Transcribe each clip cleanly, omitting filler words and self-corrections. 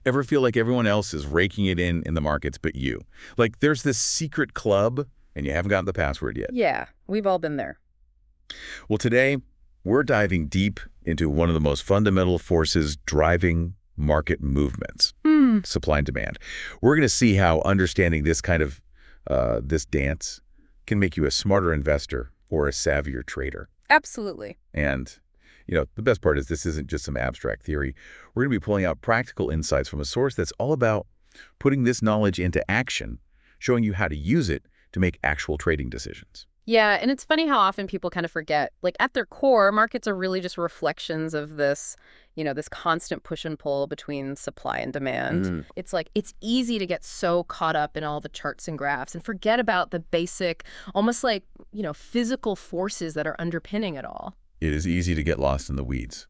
Ever feel like everyone else is raking it in the markets but you? Like there's this secret club and you haven't gotten the password yet. Yeah, we've all been there. Well, today we're diving deep into one of the most fundamental forces driving market movements, Hmm. supply and demand. We're going to see how understanding this kind of this dance can make you a smarter investor or a savvier trader. Absolutely. And, the best part is this isn't just some abstract theory. We're going to be pulling out practical insights from a source that's all about putting this knowledge into action, showing you how to use it to make actual trading decisions. Yeah, and it's funny how often people kind of forget, like at their core, markets are really just reflections of this, this constant push and pull between supply and demand. Mm. It's like it's easy to get so caught up in all the charts and graphs and forget about the basic, almost like, physical forces that are underpinning it all. It is easy to get lost in the weeds.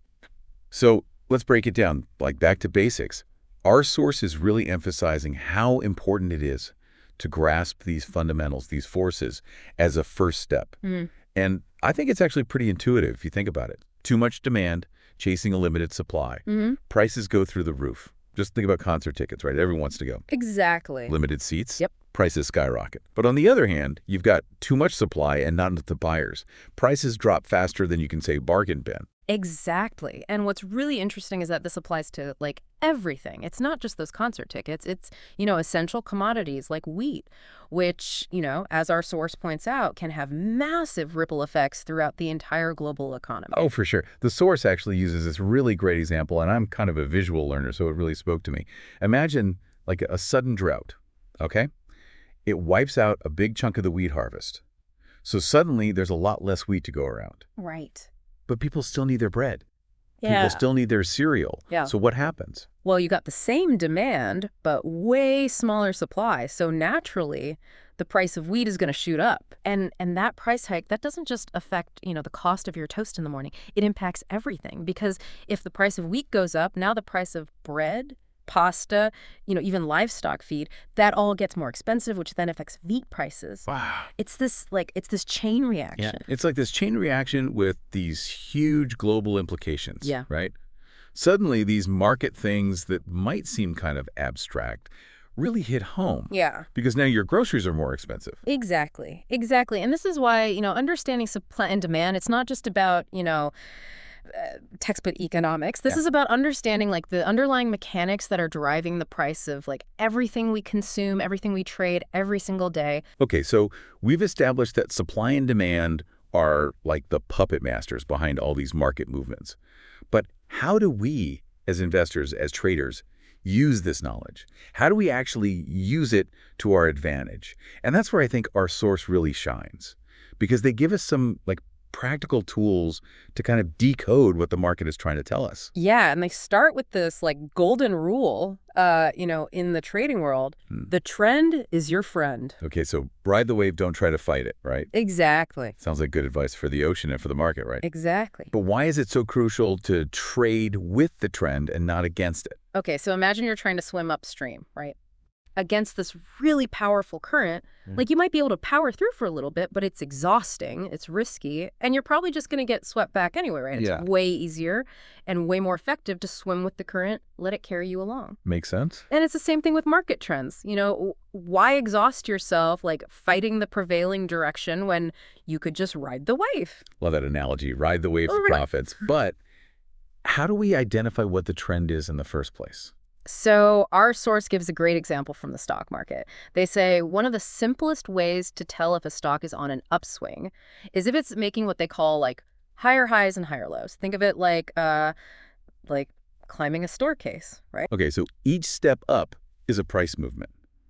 So let's break it down, like back to basics. Our source is really emphasizing how important it is to grasp these fundamentals, these forces, as a first step. Mm. And I think it's actually pretty intuitive if you think about it. Too much demand, chasing a limited supply. Hmm. Prices go through the roof. Just think about concert tickets, right? Everyone wants to go. Exactly. Limited seats, Yep. prices skyrocket. But on the other hand, you've got too much supply and not enough buyers. Prices drop faster than you can say bargain bin. Exactly. And what's really interesting is that this applies to like everything. It's not just those concert tickets. It's, essential commodities like wheat, which, as our source points out, can have massive ripple effects throughout the entire global economy. Oh, for sure. The source actually uses this really great example, and I'm kind of a visual learner, so it really spoke to me. Imagine like a sudden drought, okay? It wipes out a big chunk of the wheat harvest. So suddenly there's a lot less wheat to go around. Right. But people still need their bread. Yeah. People still need their cereal. Yeah. So what happens? Well, you got the same demand, but way smaller supply. So naturally, the price of wheat is going to shoot up. And that price hike, that doesn't just affect, the cost of your toast in the morning. It impacts everything because if the price of wheat goes up, now the price of bread, pasta, even livestock feed, that all gets more expensive, which then affects wheat prices. Wow. It's this chain Yeah. reaction. It's like this chain reaction with these huge global implications, Yeah. right? Suddenly, these market things that might seem kind of abstract really hit home. Yeah. Because now your groceries are more expensive. Exactly. Exactly. And this is why, understanding supply and demand, it's not just about, textbook economics. This Yeah. is about understanding like the underlying mechanics that are driving the price of like everything we consume, everything we trade every single day. Okay, so we've established that supply and demand are like the puppet masters behind all these market movements. But how do we, as investors, as traders, use this knowledge? How do we actually use it to our advantage? And that's where I think our source really shines, because they give us some like practical tools to kind of decode what the market is trying to tell us. Yeah, and they start with this like golden rule, in the trading world. Hmm. The trend is your friend. Okay, so ride the wave, don't try to fight it, right? Exactly. Sounds like good advice for the ocean and for the market, right? Exactly. But why is it so crucial to trade with the trend and not against it? Okay, so imagine you're trying to swim upstream, right? Against this really powerful current, like you might be able to power through for a little bit, but it's exhausting, it's risky, and you're probably just going to get swept back anyway, right? Yeah. It's way easier and way more effective to swim with the current, let it carry you along. Makes sense? And it's the same thing with market trends. Why exhaust yourself like fighting the prevailing direction when you could just ride the wave? Love that analogy, ride the wave for Right. profits. But how do we identify what the trend is in the first place? So our source gives a great example from the stock market. They say one of the simplest ways to tell if a stock is on an upswing is if it's making what they call like higher highs and higher lows. Think of it like climbing a staircase, right? Okay, so each step up is a price movement.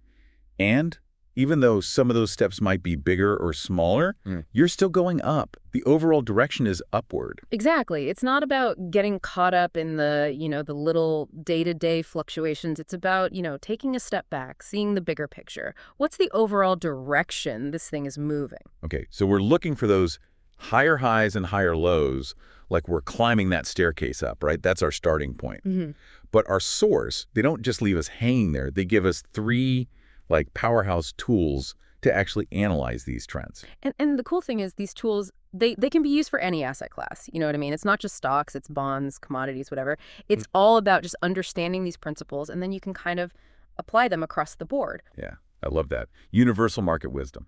And even though some of those steps might be bigger or smaller, you're still going up. The overall direction is upward. Exactly. It's not about getting caught up in the, the little day-to-day fluctuations. It's about, taking a step back, seeing the bigger picture. What's the overall direction this thing is moving? Okay, so we're looking for those higher highs and higher lows, like we're climbing that staircase up, right? That's our starting point. Mm-hmm. But our source, they don't just leave us hanging there. They give us three like powerhouse tools to actually analyze these trends. And the cool thing is these tools they can be used for any asset class. You know what I mean? It's not just stocks, it's bonds, commodities, whatever. It's all about just understanding these principles, and then you can kind of apply them across the board. Yeah, I love that. Universal market wisdom.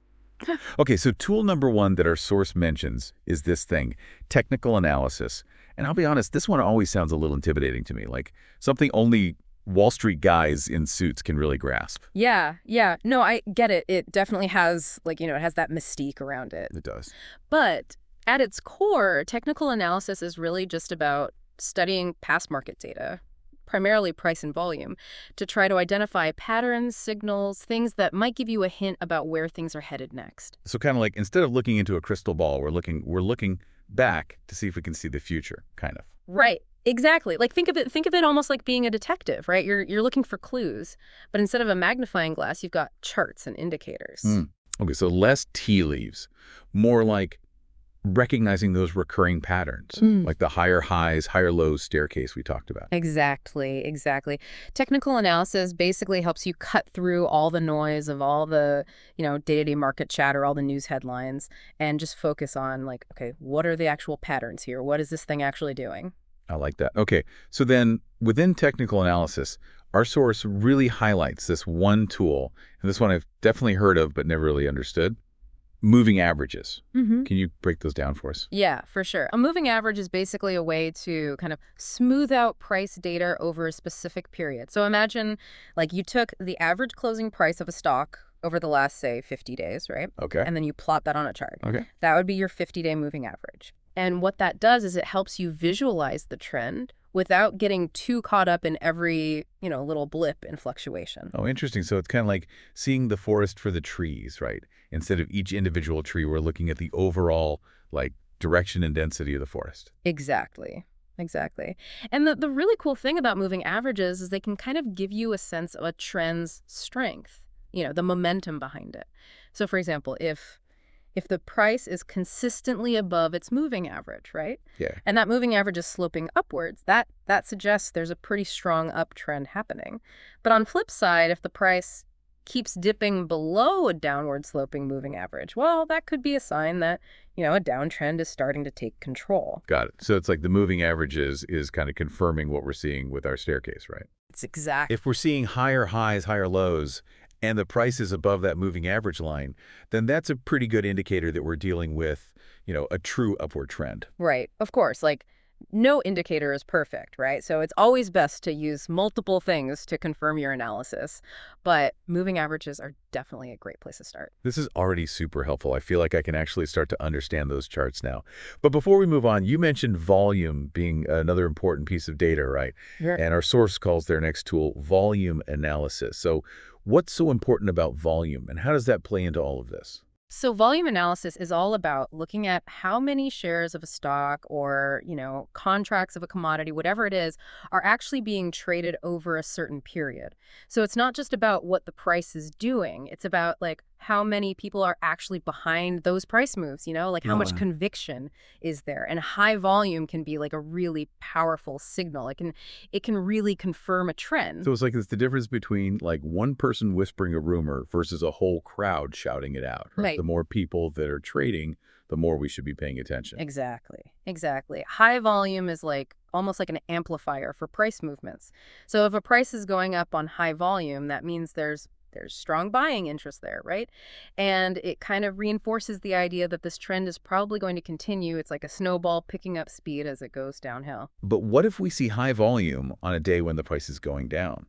Okay, so tool number one that our source mentions is this thing, technical analysis. And I'll be honest, this one always sounds a little intimidating to me, like something only Wall Street guys in suits can really grasp. Yeah, yeah. No, I get it. It definitely has, like, it has that mystique around it. It does. But at its core, technical analysis is really just about studying past market data, primarily price and volume, to try to identify patterns, signals, things that might give you a hint about where things are headed next. So kind of like instead of looking into a crystal ball, we're looking back to see if we can see the future, kind of. Right. Exactly. Like think of it almost like being a detective, right? You're looking for clues, but instead of a magnifying glass, you've got charts and indicators. Okay, so less tea leaves, more like recognizing those recurring patterns, like the higher highs, higher lows staircase we talked about. Exactly, exactly. Technical analysis basically helps you cut through all the noise of all the, day-to-day market chatter, all the news headlines, and just focus on like, okay, what are the actual patterns here? What is this thing actually doing? I like that. Okay, so then within technical analysis, our source really highlights this one tool, and this one I've definitely heard of but never really understood, moving averages. Can you break those down for us? Yeah, for sure. A moving average is basically a way to kind of smooth out price data over a specific period. So imagine like you took the average closing price of a stock over the last, say, 50 days, right? Okay. And then you plot that on a chart. Okay. That would be your 50-day moving average. And what that does is it helps you visualize the trend without getting too caught up in every, little blip in fluctuation. Oh, interesting. So it's kind of like seeing the forest for the trees, right? Instead of each individual tree, we're looking at the overall, like, direction and density of the forest. Exactly. Exactly. And the really cool thing about moving averages is they can kind of give you a sense of a trend's strength, the momentum behind it. So, for example, if the price is consistently above its moving average, right? Yeah. And that moving average is sloping upwards, that suggests there's a pretty strong uptrend happening. But on flip side, if the price keeps dipping below a downward sloping moving average, well, that could be a sign that, a downtrend is starting to take control. Got it. So it's like the moving averages is kind of confirming what we're seeing with our staircase, right? It's exact. If we're seeing higher highs, higher lows, and the price is above that moving average line, then that's a pretty good indicator that we're dealing with, a true upward trend. Right. Of course, like no indicator is perfect, right? So it's always best to use multiple things to confirm your analysis, but moving averages are definitely a great place to start. This is already super helpful. I feel like I can actually start to understand those charts now. But before we move on, you mentioned volume being another important piece of data, right? Sure. And our source calls their next tool volume analysis. So what's so important about volume, and how does that play into all of this? So volume analysis is all about looking at how many shares of a stock or, contracts of a commodity, whatever it is, are actually being traded over a certain period. So it's not just about what the price is doing. It's about like how many people are actually behind those price moves, like how much conviction is there. And high volume can be like a really powerful signal. It can really confirm a trend. So it's the difference between like one person whispering a rumor versus a whole crowd shouting it out. Right. The more people that are trading, the more we should be paying attention. Exactly. Exactly. High volume is like almost like an amplifier for price movements. So if a price is going up on high volume, that means there's strong buying interest there, right? And it kind of reinforces the idea that this trend is probably going to continue. It's like a snowball picking up speed as it goes downhill. But what if we see high volume on a day when the price is going down?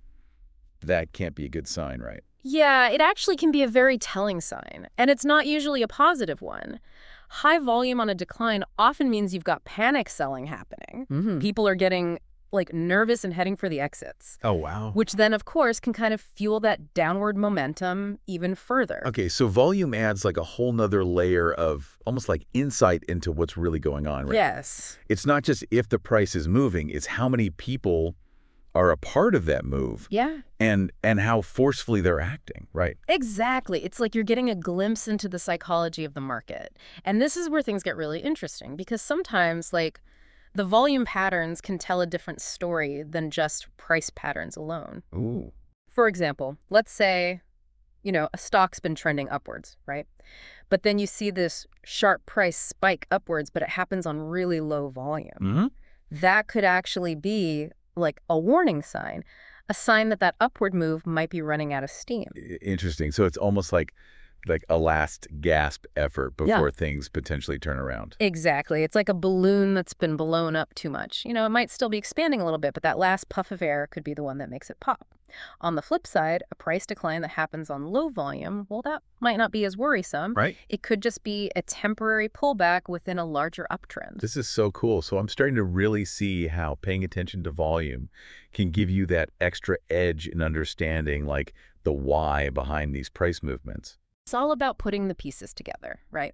That can't be a good sign, right? Yeah, it actually can be a very telling sign, and it's not usually a positive one. High volume on a decline often means you've got panic selling happening. People are getting like nervous and heading for the exits. Oh, wow. Which then, of course, can kind of fuel that downward momentum even further. Okay, so volume adds like a whole nother layer of almost like insight into what's really going on, right? Yes. It's not just if the price is moving, it's how many people are a part of that move. Yeah. And how forcefully they're acting, right? Exactly. It's like you're getting a glimpse into the psychology of the market. And this is where things get really interesting because sometimes like the volume patterns can tell a different story than just price patterns alone. Ooh. For example, let's say a stock's been trending upwards, right? But then you see this sharp price spike upwards, but it happens on really low volume. Mm-hmm. That could actually be like a warning sign, a sign that that upward move might be running out of steam. Interesting. So it's almost like a last gasp effort before things potentially turn around. Exactly. It's like a balloon that's been blown up too much. It might still be expanding a little bit, but that last puff of air could be the one that makes it pop. On the flip side, a price decline that happens on low volume, well, that might not be as worrisome. Right. It could just be a temporary pullback within a larger uptrend. This is so cool. So I'm starting to really see how paying attention to volume can give you that extra edge in understanding like the why behind these price movements. It's all about putting the pieces together, right?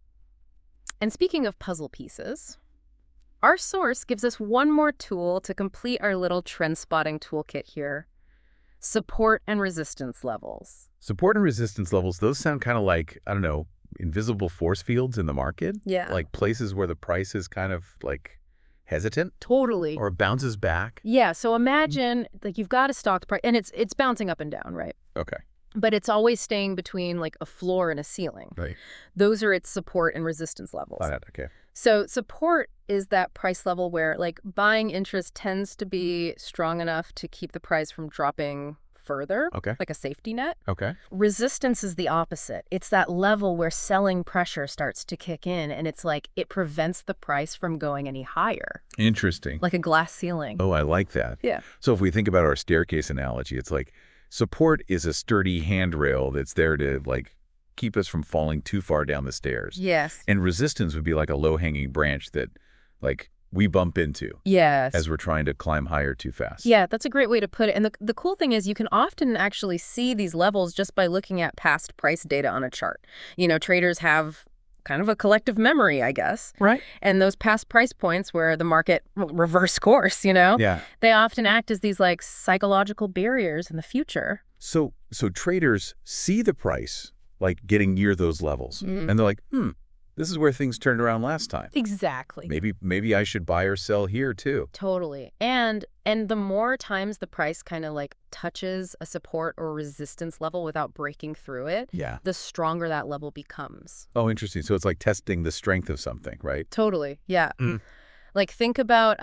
And speaking of puzzle pieces, our source gives us one more tool to complete our little trend spotting toolkit here. Support and resistance levels. Support and resistance levels, those sound kind of like, I don't know, invisible force fields in the market? Yeah. Like places where the price is kind of like hesitant? Totally. Or bounces back? Yeah, so imagine like you've got a stock price, and it's bouncing up and down, right? Okay. But it's always staying between like a floor and a ceiling. Right. Those are its support and resistance levels. Okay. So support is that price level where like buying interest tends to be strong enough to keep the price from dropping further, like a safety net. Okay. Resistance is the opposite. It's that level where selling pressure starts to kick in, and it's like it prevents the price from going any higher. Interesting. Like a glass ceiling. Oh, I like that. Yeah. So if we think about our staircase analogy, it's like support is a sturdy handrail that's there to like keep us from falling too far down the stairs. Yes. And resistance would be like a low-hanging branch that like we bump into. Yes. As we're trying to climb higher too fast. Yeah, that's a great way to put it. And the cool thing is you can often actually see these levels just by looking at past price data on a chart. Traders have kind of a collective memory, I guess. Right. And those past price points where the market reverse course, Yeah. they often act as these like psychological barriers in the future. So traders see the price like getting near those levels. And they're like, this is where things turned around last time. Exactly. Maybe I should buy or sell here too. Totally. And the more times the price kind of like touches a support or resistance level without breaking through it, the stronger that level becomes. Oh, interesting. So it's like testing the strength of something, right? Totally. Yeah. Like think about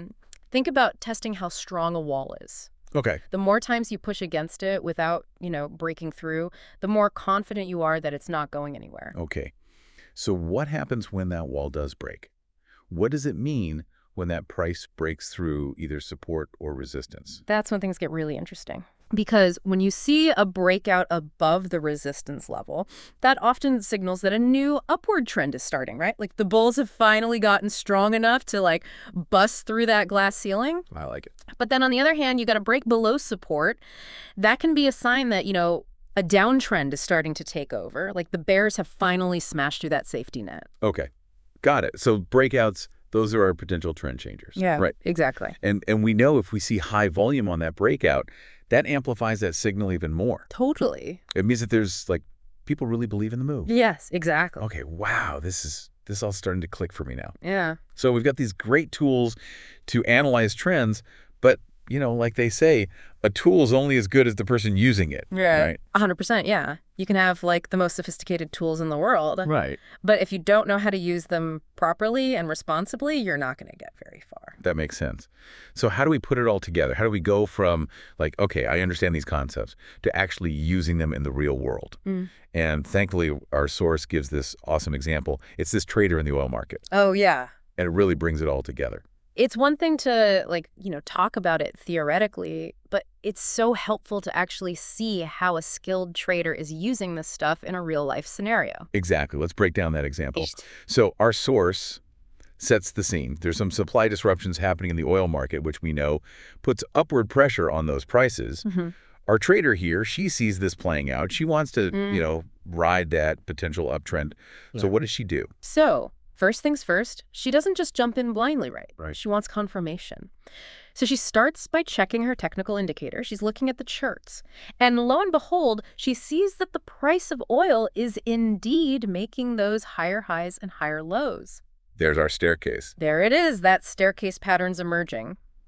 testing how strong a wall is. Okay. The more times you push against it without, breaking through, the more confident you are that it's not going anywhere. Okay. So what happens when that wall does break? What does it mean when that price breaks through either support or resistance? That's when things get really interesting. Because when you see a breakout above the resistance level, that often signals that a new upward trend is starting, right? Like the bulls have finally gotten strong enough to like bust through that glass ceiling. I like it. But then on the other hand, you got to break below support. That can be a sign that, a downtrend is starting to take over. Like the bears have finally smashed through that safety net. Okay. Got it. So breakouts, those are our potential trend changers. Yeah, right. Exactly. And we know if we see high volume on that breakout, that amplifies that signal even more. Totally. It means that there's like people really believe in the move. Yes, exactly. Okay, wow, this all starting to click for me now. Yeah. So we've got these great tools to analyze trends, but like they say, a tool is only as good as the person using it. Right. 100%, yeah. You can have like the most sophisticated tools in the world. Right. But if you don't know how to use them properly and responsibly, you're not going to get very far. That makes sense. So how do we put it all together? How do we go from like, okay, I understand these concepts, to actually using them in the real world? And thankfully, our source gives this awesome example. It's this trader in the oil market. Oh, yeah. And it really brings it all together. It's one thing to talk about it theoretically, but it's so helpful to actually see how a skilled trader is using this stuff in a real life scenario. Exactly. Let's break down that example. So our source sets the scene. There's some supply disruptions happening in the oil market, which we know puts upward pressure on those prices. Our trader here, she sees this playing out. She wants to, ride that potential uptrend. So what does she do? So first things first, she doesn't just jump in blindly, right? Right. She wants confirmation. So she starts by checking her technical indicator. She's looking at the charts. And lo and behold, she sees that the price of oil is indeed making those higher highs and higher lows. There's our staircase. There it is. That staircase pattern's emerging.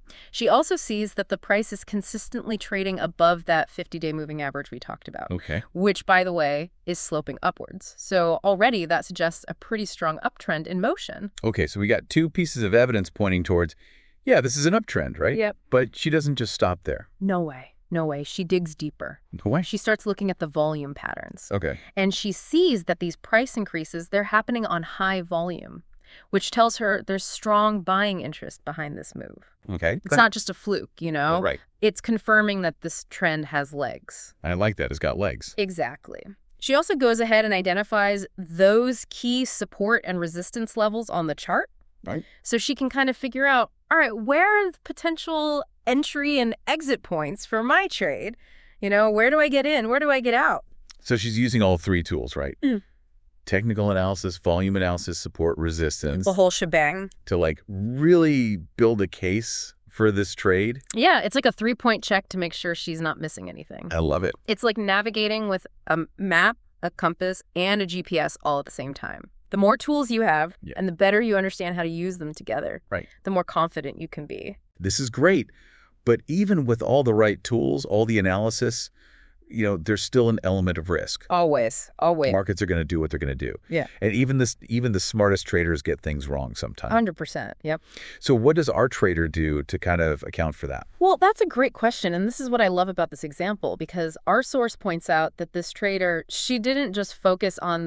She also sees that the price is consistently trading above that 50-day moving average we talked about, Okay. which, by the way, is sloping upwards. So already that suggests a pretty strong uptrend in motion. Okay, so we got two pieces of evidence pointing towards, yeah, this is an uptrend, right? Yep. But she doesn't just stop there. No way. No way. She digs deeper. No way. She starts looking at the volume patterns. Okay. And she sees that these price increases, they're happening on high volume, which tells her there's strong buying interest behind this move. Okay. It's not just a fluke, you know? Right. It's confirming that this trend has legs. I like that. It's got legs. Exactly. She also goes ahead and identifies those key support and resistance levels on the chart. Right. So she can kind of figure out, all right, where are the potential entry and exit points for my trade? You know, where do I get in? Where do I get out? So she's using all three tools, right? Technical analysis, volume analysis, support, resistance. The whole shebang. To like really build a case for this trade. Yeah, it's like a 3-point check to make sure she's not missing anything. I love it. It's like navigating with a map, a compass, and a GPS all at the same time. The more tools you have, and the better you understand how to use them together, the more confident you can be. This is great. But even with all the right tools, all the analysis, you know, there's still an element of risk. Always. Markets are going to do what they're going to do. Yeah. And even the smartest traders get things wrong sometimes. 100%. Yep. So what does our trader do to kind of account for that? Well, that's a great question. And this is what I love about this example, because our source points out that this trader, she didn't just focus on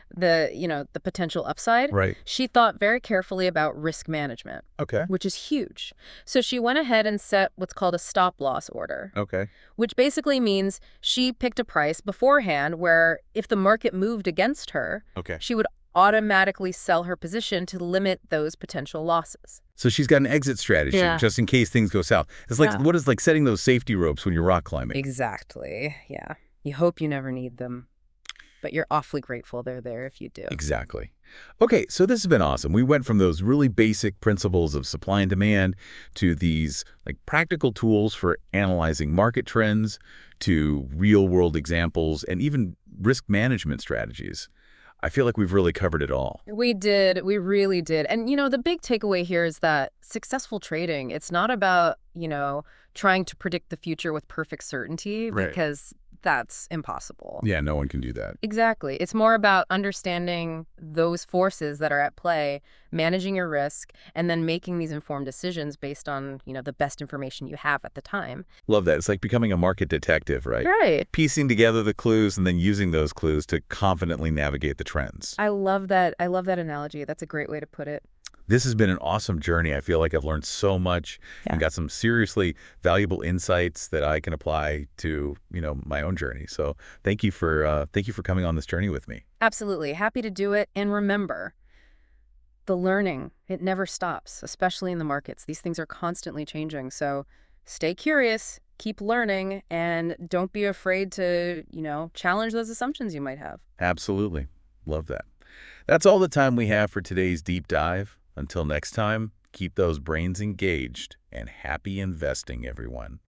the potential upside. Right. She thought very carefully about risk management. Okay. Which is huge. So she went ahead and set what's called a stop loss order. Okay. Which basically means she picked a price beforehand where if the market moved against her, she would automatically sell her position to limit those potential losses. So she's got an exit strategy just in case things go south. It's like what is like setting those safety ropes when you're rock climbing. Exactly. Yeah. You hope you never need them, but you're awfully grateful they're there if you do. Exactly. Okay, so this has been awesome. We went from those really basic principles of supply and demand to these like practical tools for analyzing market trends to real-world examples and even risk management strategies. I feel like we've really covered it all. We did. We really did. And, you know, the big takeaway here is that successful trading, it's not about, trying to predict the future with perfect certainty because that's impossible. Yeah, no one can do that. Exactly. It's more about understanding those forces that are at play, managing your risk, and then making these informed decisions based on, the best information you have at the time. Love that. It's like becoming a market detective, right? Right. Piecing together the clues and then using those clues to confidently navigate the trends. I love that. I love that analogy. That's a great way to put it. This has been an awesome journey. I feel like I've learned so much and got some seriously valuable insights that I can apply to, my own journey. So thank you for coming on this journey with me. Absolutely. Happy to do it. And remember, the learning, it never stops, especially in the markets. These things are constantly changing. So stay curious, keep learning, and don't be afraid to, challenge those assumptions you might have. Absolutely. Love that. That's all the time we have for today's deep dive. Until next time, keep those brains engaged and happy investing, everyone.